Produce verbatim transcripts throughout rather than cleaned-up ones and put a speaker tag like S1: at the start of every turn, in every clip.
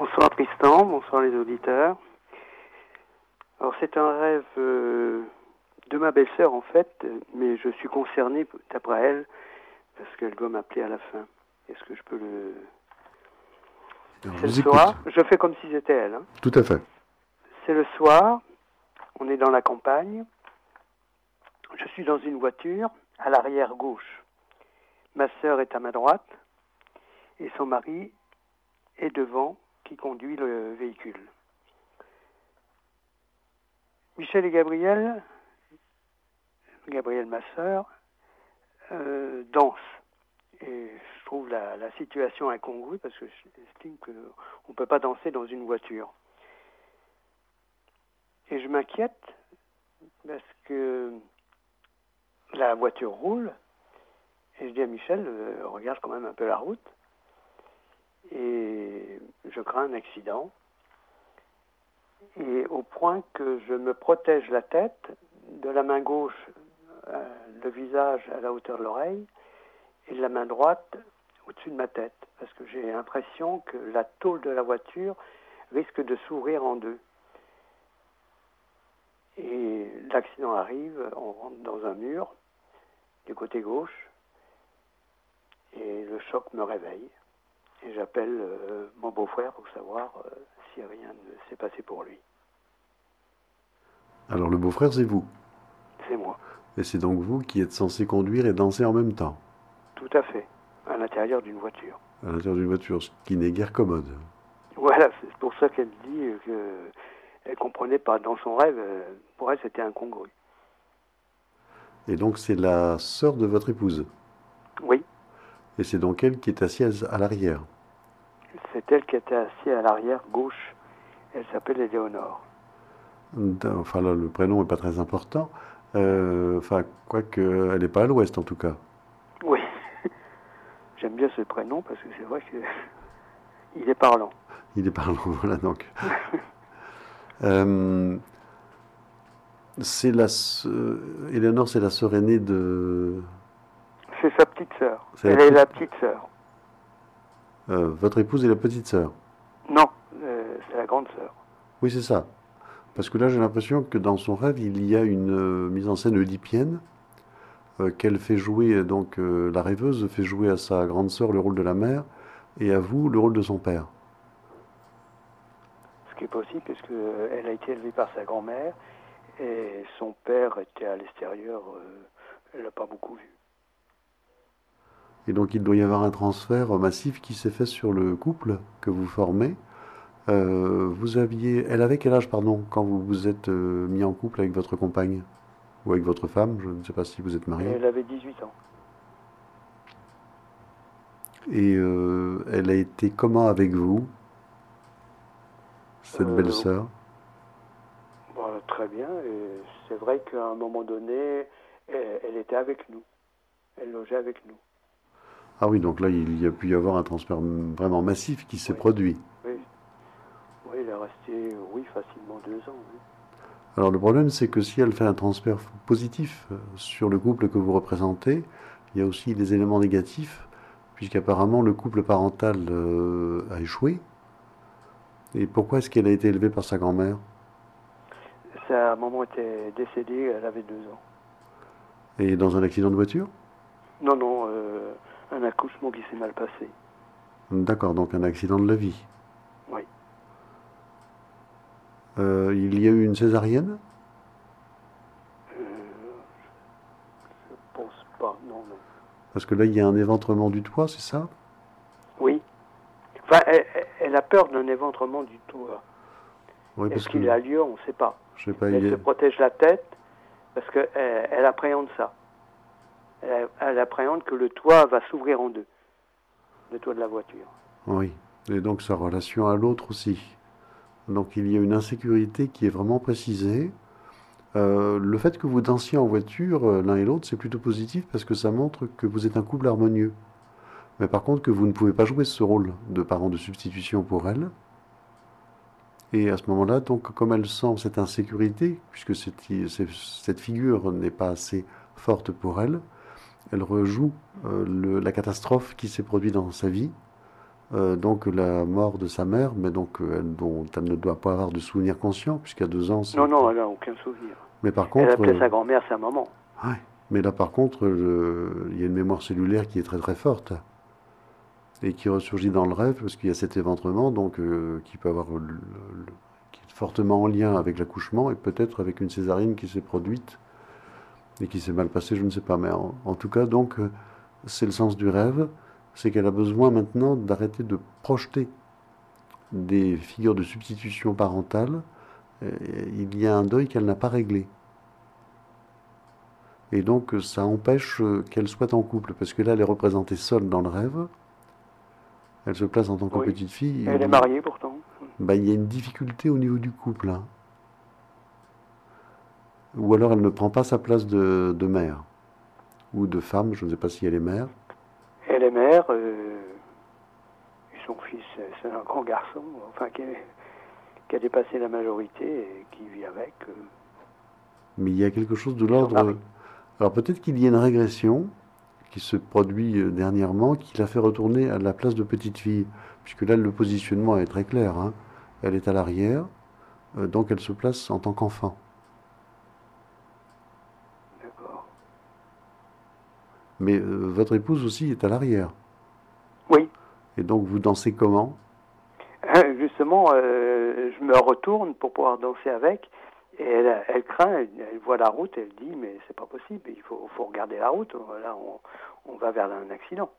S1: Bonsoir Tristan, bonsoir les auditeurs. Alors c'est un rêve euh, de ma belle-sœur en fait, mais je suis concerné d'après elle, parce qu'elle doit m'appeler à la fin. Est-ce que je peux le...
S2: Alors,
S1: c'est
S2: je
S1: le
S2: vous
S1: soir,
S2: écoute.
S1: je fais comme si c'était elle. Hein.
S2: Tout à fait.
S1: C'est le soir, on est dans la campagne, je suis dans une voiture, à l'arrière gauche. Ma sœur est à ma droite, et son mari est devant, qui conduit le véhicule. Michel et Gabriel, Gabriel ma sœur, euh, dansent. Et je trouve la, la situation incongrue parce que j'estime qu'on ne peut pas danser dans une voiture. Et je m'inquiète parce que la voiture roule et je dis à Michel, euh, regarde quand même un peu la route. Et je crains un accident. Et au point que je me protège la tête, de la main gauche, euh, le visage à la hauteur de l'oreille, et de la main droite au-dessus de ma tête, parce que j'ai l'impression que la tôle de la voiture risque de s'ouvrir en deux. Et l'accident arrive, on rentre dans un mur, du côté gauche, et le choc me réveille. Et j'appelle euh, mon beau-frère pour savoir euh, si rien ne s'est passé pour lui.
S2: Alors le beau-frère, c'est vous.
S1: C'est moi.
S2: Et c'est donc vous qui êtes censé conduire et danser en même temps,
S1: Tout à fait, à l'intérieur d'une voiture.
S2: à l'intérieur d'une voiture, ce qui n'est guère commode.
S1: Voilà, c'est pour ça qu'elle dit qu'elle ne comprenait pas. Dans son rêve, euh, pour elle, c'était incongru.
S2: Et donc c'est la sœur de votre épouse.
S1: Oui,
S2: Et c'est donc elle qui est assise à l'arrière.
S1: c'est elle qui était assise à l'arrière gauche. Elle s'appelle Éléonore.
S2: Enfin là, le prénom n'est pas très important. Euh, enfin, quoique elle n'est pas à l'ouest en tout cas.
S1: Oui, j'aime bien ce prénom parce que c'est vrai qu'il est parlant.
S2: Il est parlant, voilà donc. Euh, c'est la sœur- Éléonore, c'est la sœur aînée de
S1: C'est sa petite sœur.
S2: c'est la
S1: Elle est
S2: petite-
S1: la petite sœur.
S2: euh, votre épouse est la petite sœur.
S1: Non, euh, c'est la grande sœur.
S2: Oui, c'est ça. Parce que là, j'ai l'impression que dans son rêve, il y a une euh, mise en scène oedipienne euh, qu'elle fait jouer, donc euh, la rêveuse fait jouer à sa grande sœur le rôle de la mère et à vous le rôle de son père.
S1: Ce qui est possible parce qu'elle a été élevée par sa grand-mère et son père était à l'extérieur. Euh, elle l'a pas beaucoup vu.
S2: Et donc, il doit y avoir un transfert massif qui s'est fait sur le couple que vous formez. Euh, vous aviez, elle avait quel âge, pardon, quand vous vous êtes euh, mis en couple avec votre compagne ou avec votre femme? Je ne sais pas si vous êtes
S1: Et
S2: marié.
S1: elle avait dix-huit ans.
S2: Et euh, elle a été comment avec vous, cette
S1: Euh,
S2: belle sœur?
S1: Bon, très bien. Et c'est vrai qu'à un moment donné, elle, elle était avec nous. Elle logeait avec nous.
S2: Ah oui, donc là, il y a pu y avoir un transfert vraiment massif qui s'est
S1: Oui.
S2: produit.
S1: Oui. Oui, il est resté, oui, facilement deux ans. Oui.
S2: Alors le problème, c'est que si elle fait un transfert positif euh, sur le couple que vous représentez, il y a aussi des éléments négatifs, puisqu'apparemment le couple parental euh, a échoué. Et pourquoi est-ce qu'elle a été élevée par sa grand-mère?
S1: Sa maman était décédée, elle avait deux ans.
S2: Et dans un accident de voiture?
S1: Non, non, euh, un accouchement qui s'est mal passé.
S2: D'accord, donc un accident de la vie.
S1: Oui.
S2: Euh, il y a eu une césarienne?
S1: Euh, je pense pas, non, non.
S2: Parce que là, il y a un éventrement du toit, c'est ça?
S1: Oui. Enfin, elle, elle a peur d'un éventrement du toit.
S2: Oui, parce
S1: Est-ce
S2: que,
S1: qu'il a lieu? On ne sait pas.
S2: je sais pas,
S1: Elle
S2: il y
S1: se
S2: a-
S1: protège la tête parce qu'elle elle appréhende ça. Elle, elle appréhende que le toit va s'ouvrir en deux, le toit de la voiture.
S2: Oui, et donc sa relation à l'autre aussi. Donc il y a une insécurité qui est vraiment précisée. Euh, le fait que vous dansiez en voiture euh, l'un et l'autre, c'est plutôt positif parce que ça montre que vous êtes un couple harmonieux. Mais par contre que vous ne pouvez pas jouer ce rôle de parent de substitution pour elle. Et à ce moment-là, donc comme elle sent cette insécurité, puisque cette, cette figure n'est pas assez forte pour elle, elle rejoue euh, le- la catastrophe qui s'est produite dans sa vie euh, donc la mort de sa mère, mais donc euh, elle- dont elle ne doit pas avoir de souvenir conscient, puisqu'à deux ans, c'est...
S1: Non, non, elle n'a aucun souvenir.
S2: Mais par
S1: Elle
S2: contre,
S1: appelait
S2: euh,
S1: sa grand-mère sa maman.
S2: ouais. Mais là par contre, le- il y a une mémoire cellulaire qui est très très forte et qui ressurgit dans le rêve parce qu'il y a cet éventrement donc euh, qui peut avoir le- le- qui est fortement en lien avec l'accouchement et peut-être avec une césarienne qui s'est produite et qui s'est mal passée, je ne sais pas. Mais en, en tout cas, donc, euh, c'est le sens du rêve, c'est qu'elle a besoin maintenant d'arrêter de projeter des figures de substitution parentale. Euh, Il y a un deuil qu'elle n'a pas réglé. Et donc, euh, ça empêche euh, qu'elle soit en couple, parce que là, elle est représentée seule dans le rêve. Elle se place en tant que
S1: Oui.
S2: petite fille.
S1: Elle est
S2: Il,
S1: mariée pourtant.
S2: bah, il y a une difficulté au niveau du couple, hein. Ou alors elle ne prend pas sa place de, de mère ou de femme, je ne sais pas si elle est mère.
S1: Elle est mère. Euh, et son fils, c'est un grand garçon, enfin qui, est, qui a dépassé la majorité et qui vit avec. Euh,
S2: Mais il y a quelque chose de
S1: et son
S2: l'ordre.
S1: mari.
S2: Alors peut-être qu'il y a une régression qui se produit euh, dernièrement qui l'a fait retourner à la place de petite fille, puisque là le positionnement est très clair, hein. Elle est à l'arrière, euh, donc elle se place en tant qu'enfant.
S1: D'accord.
S2: Mais euh, votre épouse aussi est à l'arrière.
S1: Oui.
S2: Et donc vous dansez comment?
S1: Justement, euh, je me retourne pour pouvoir danser avec. Et elle, elle craint, elle, elle voit la route, elle dit mais c'est pas possible, il faut, faut regarder la route, là on, on va vers un accident.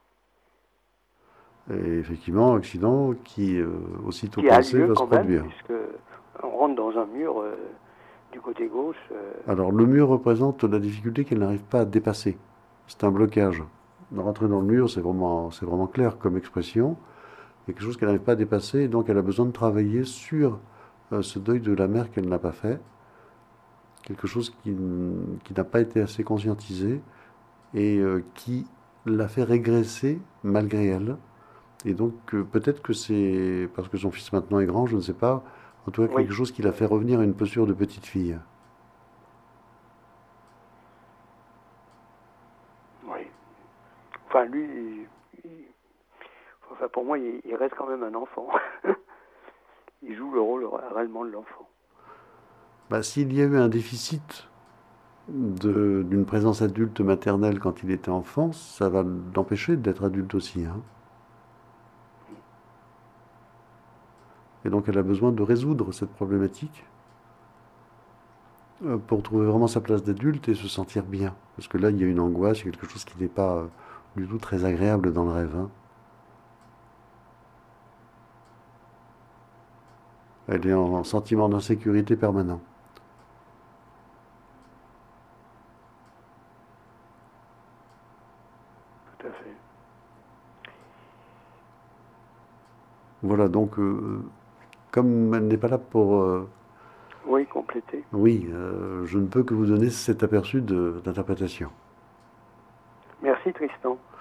S2: Et effectivement, accident qui, euh, aussitôt
S1: Qui a
S2: pensé,
S1: lieu
S2: va se
S1: quand même,
S2: produire.
S1: puisque on rentre dans un mur euh, du côté gauche. Euh,
S2: Alors le mur représente la difficulté qu'elle n'arrive pas à dépasser. C'est un blocage. Rentrer dans le mur, c'est vraiment, c'est vraiment clair comme expression. Il y a quelque chose qu'elle n'arrive pas à dépasser, et donc elle a besoin de travailler sur euh, ce deuil de la mère qu'elle n'a pas fait. Quelque chose qui, n- qui n'a pas été assez conscientisé et euh, qui l'a fait régresser malgré elle. Et donc euh, peut-être que c'est parce que son fils maintenant est grand, je ne sais pas. En tout cas,
S1: oui,
S2: quelque chose qui l'a fait revenir à une posture de petite fille.
S1: oui. Enfin lui, il, il, enfin pour moi, il, il reste quand même un enfant. Il joue le rôle réellement de l'enfant.
S2: Bah, s'il y a eu un déficit de- d'une présence adulte maternelle quand il était enfant, ça va l'empêcher d'être adulte aussi, hein. Et donc elle a besoin de résoudre cette problématique euh, pour trouver vraiment sa place d'adulte et se sentir bien. Parce que là, il y a une angoisse, il y a quelque chose qui n'est pas euh, du tout très agréable dans le rêve, hein. Elle est en sentiment d'insécurité permanent.
S1: Tout à fait.
S2: Voilà, donc euh, comme elle n'est pas là pour... euh,
S1: Oui, complété.
S2: oui, euh, je ne peux que vous donner cet aperçu de- d'interprétation.
S1: Merci Tristan.